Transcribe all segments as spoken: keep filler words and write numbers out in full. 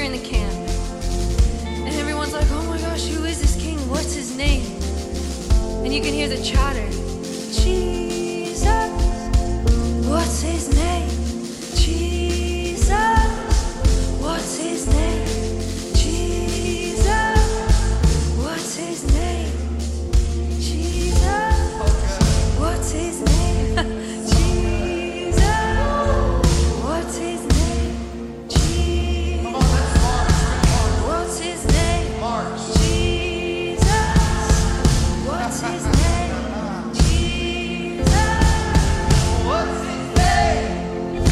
in the camp. And everyone's like, oh my gosh, who is this king? What's his name? And you can hear the chatter. Jesus, what's his name? Jesus, what's his name? Jesus, what's his name? Jesus, what's his name? Jesus, what's his name? Jesus, what's his name? Jesus, what's his name? Jesus, what's his name?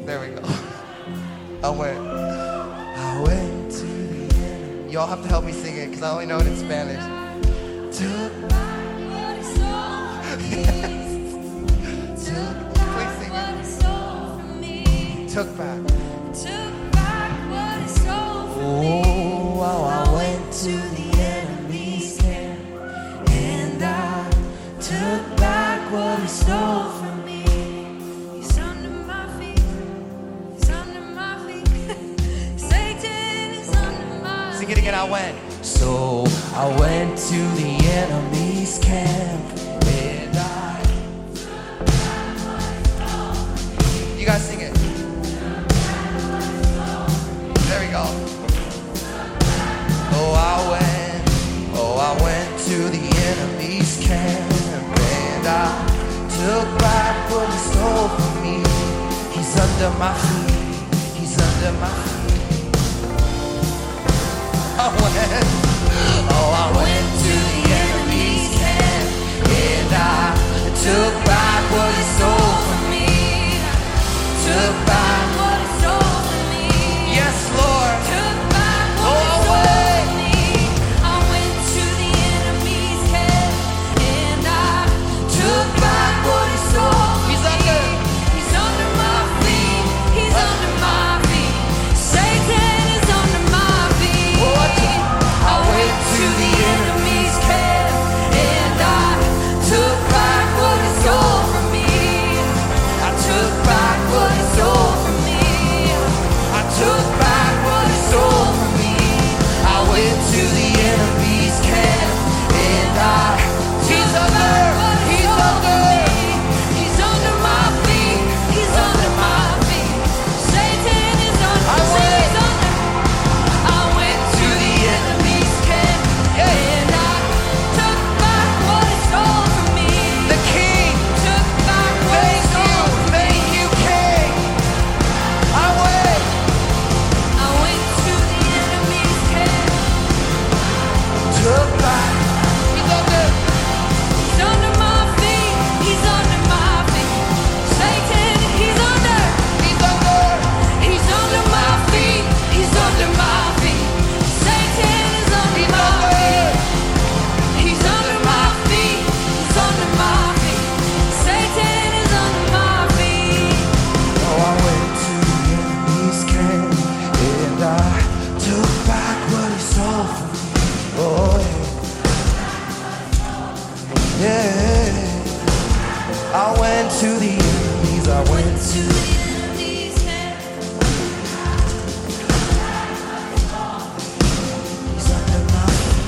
There we go. I went, I went to the end. Y'all have to help me sing it because I only know it in Spanish. Took back what he stole from me. Took back what he stole from me. Took back. Took back what he stole from me. Oh, I went to the enemy's camp and I took back what he stole from me. Sing it again, I went. So I went to the enemy's camp and I. You guys sing it. There we go. Oh, I went, oh, I went to the enemy's camp and I took back what he stole from me. He's under my feet, he's under my feet. I went, oh, I went to the enemy's camp and I took back what he stole from me. Took back what he stole from me. Yes, Lord. Took back what he stole from me. I went to the enemy's camp and I took back what he stole from me. He's under. He's under my feet. He's under my feet. Satan is under my feet. I went to the enemy's camp and I took back what he stole from me. I took back what he stole from me. I took back what he stole from me. I went to the enemy's camp and I he's under, he's under, he's under my feet, he's under my feet. Satan is under, I went, under. I went to the enemy's camp and I took back what he stole from me. The King took back what he stole from me. Thank you, King. I went. I went to the enemy's camp. Took back. He's under. He's under my feet. He's under my feet. Satan, he's under. He's under. He's under my feet. He's under my feet. Satan is under my feet. He's under my feet. He's under my feet. Satan is under my feet. Oh, I went to the enemy's camp and I took back what he stole from me. Oh, yeah. Yeah. I went to the enemy's. I went to the enemy's camp. He's under my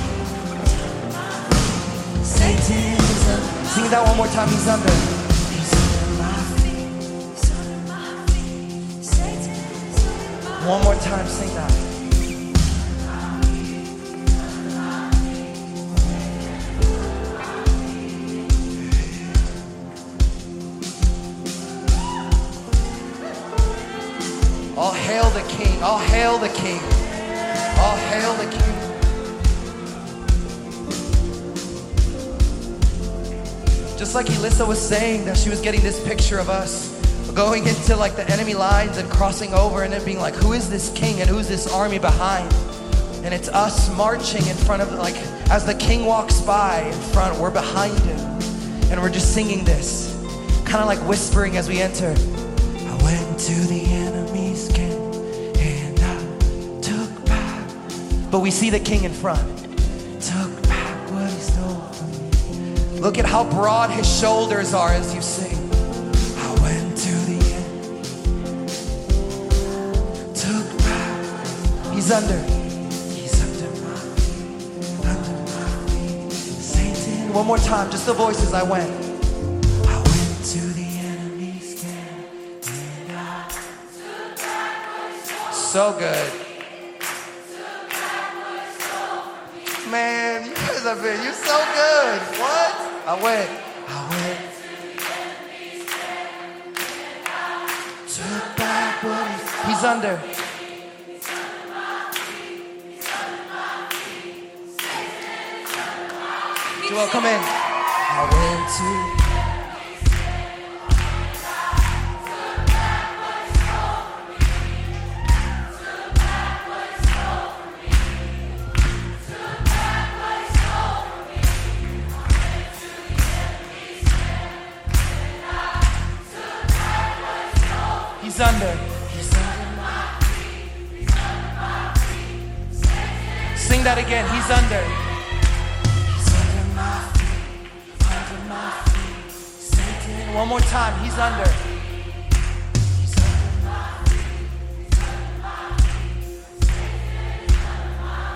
feet. Satan is under. Sing that one more time. He's under. He's under my feet. He's under my feet. Satan is under my feet. One more time. Sing that. All hail the King. All hail the King. All hail the King. Just like Elissa was saying, that she was getting this picture of us going into like the enemy lines and crossing over and then being like, who is this king and who's this army behind? And it's us marching in front of, like, as the king walks by in front, we're behind him. And we're just singing this, kind of like whispering as we enter. I went to the enemy's camp and I took back. But we see the king in front. Took back what he stole from me. Look at how broad his shoulders are as you sing. I went to the end. Took back. He's under. He's under my feet. Under my feet. Satan. One more time, just the voices. I went. I went to the enemy's camp and I took back what he stole. So good. Man, you guys have been, you're so good. What? I went, I went. Took back what he, he's under. Joel, come in. I went to. He's under. Sing that again. He's under. He's under my feet. Under my feet. Satan. One more time. He's under. He's under my feet. He's under my feet. Satan. Under my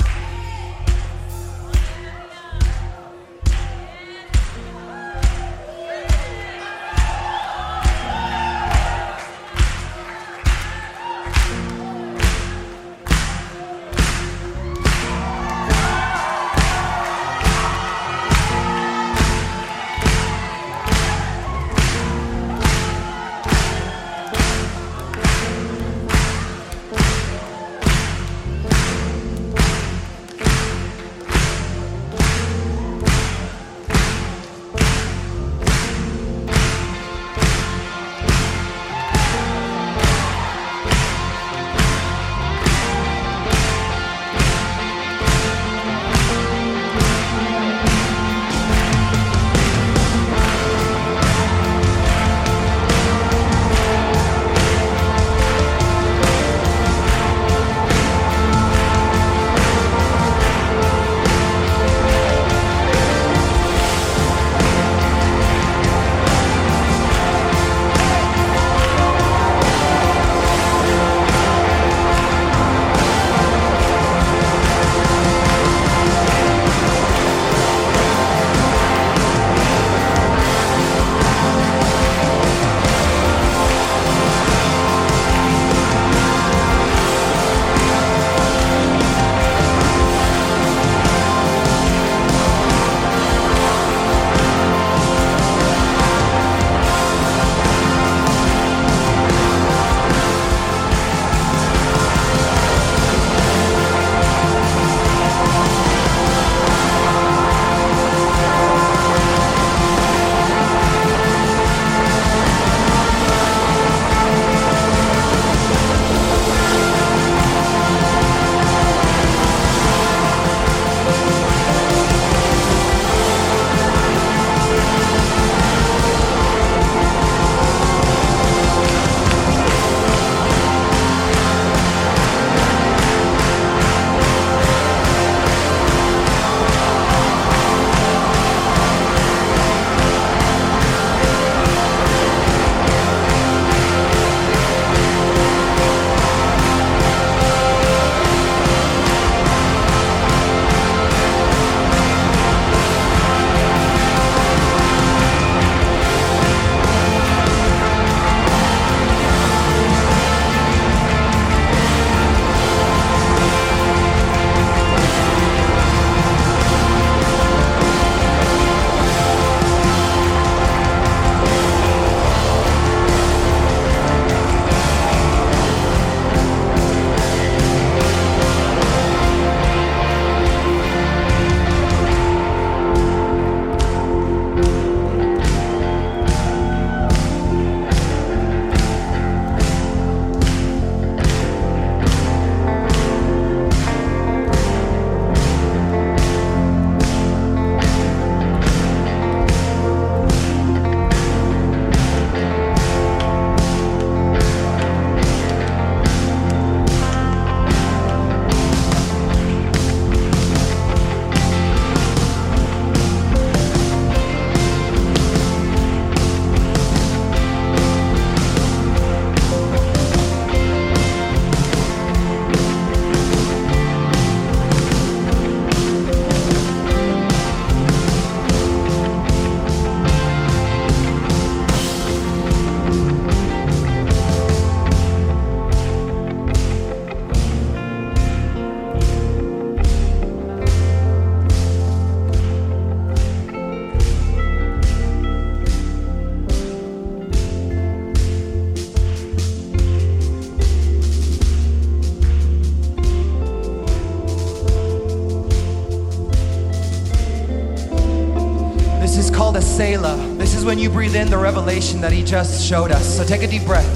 called a Selah. This is when you breathe in the revelation that he just showed us. So take a deep breath.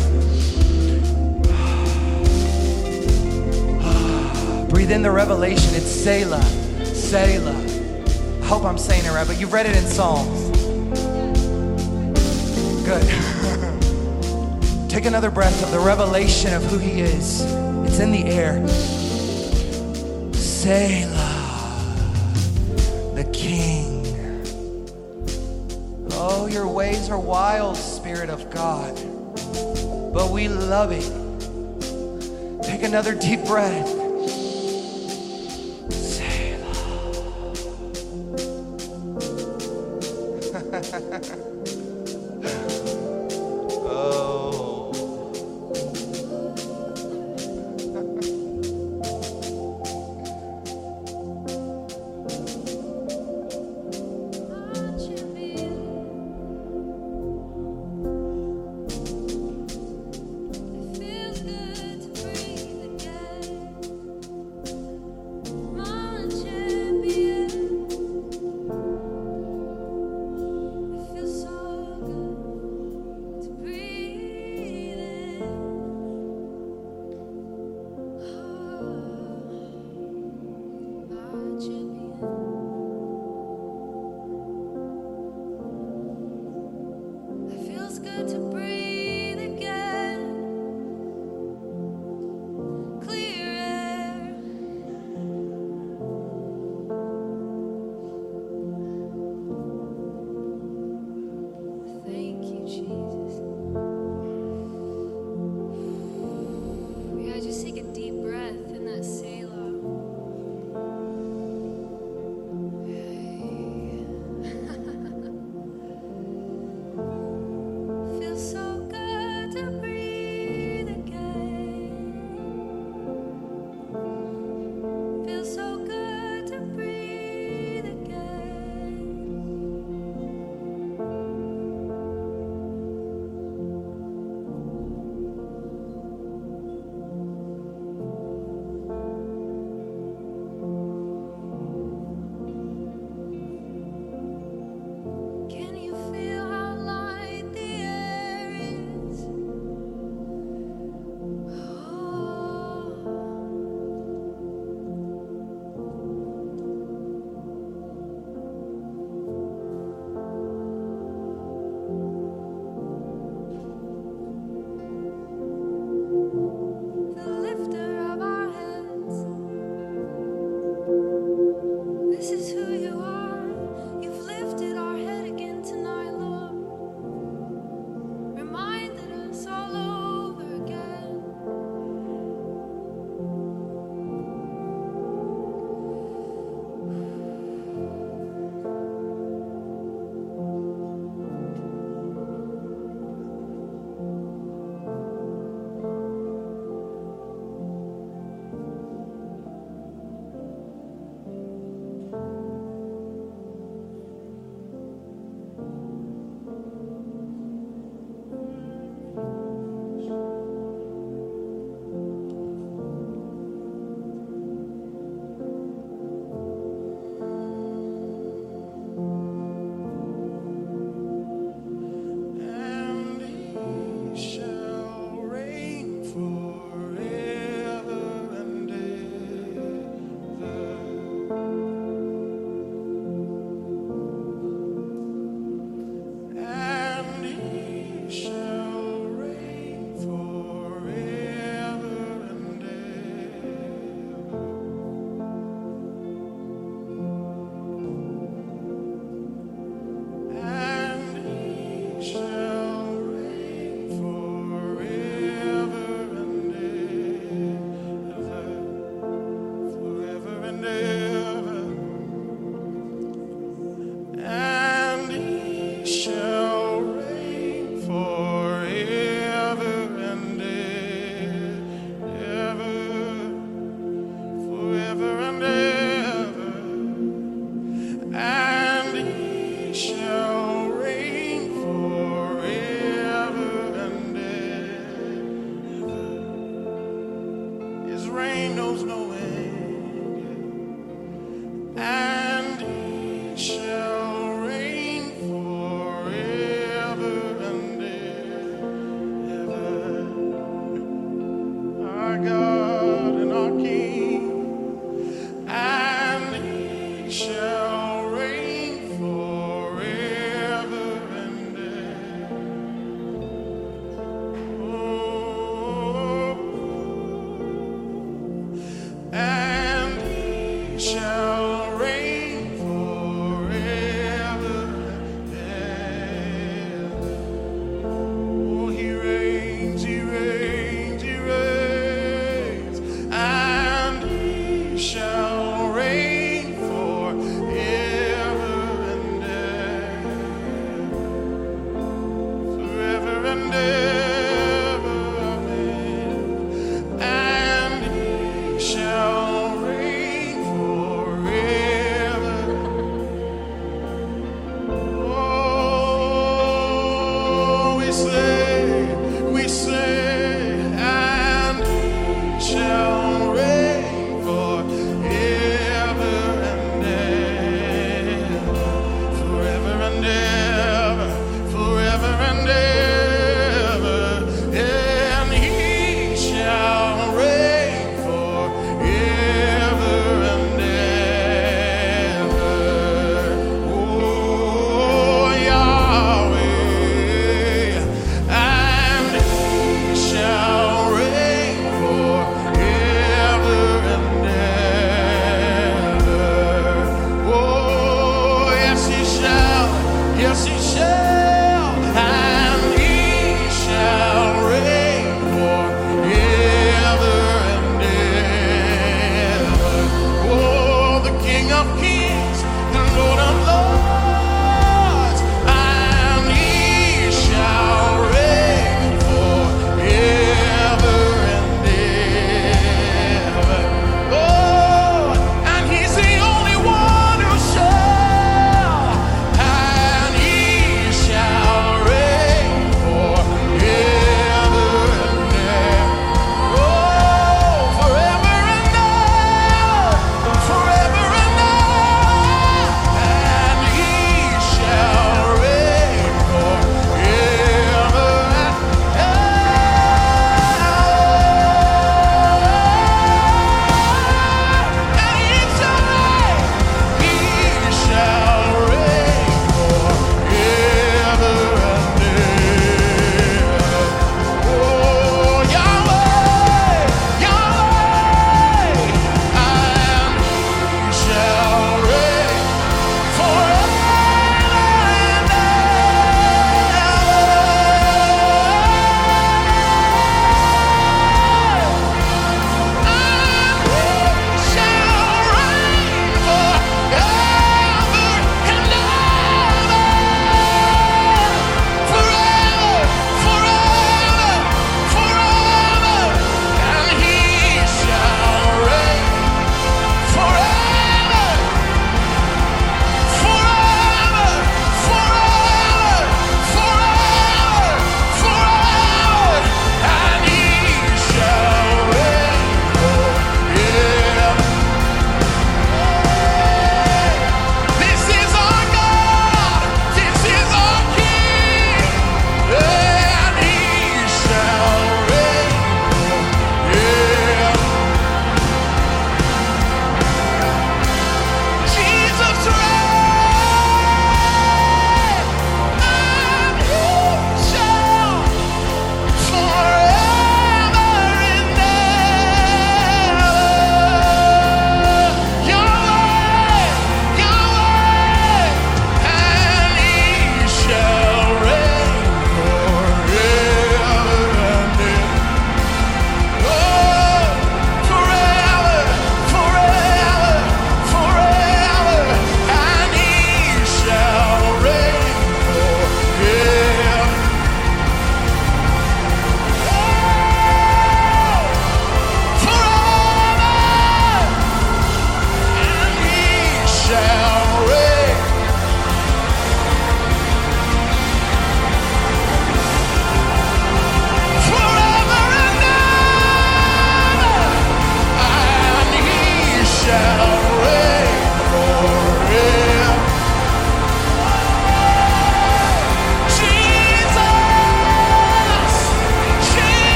Breathe in the revelation. It's Selah, Selah. I hope I'm saying it right, but you've read it in Psalms. Good. Take Take another breath of the revelation of who he is. It's in the air. Selah, the King. Oh, your ways are wild, Spirit of God, but we love it. Take another deep breath.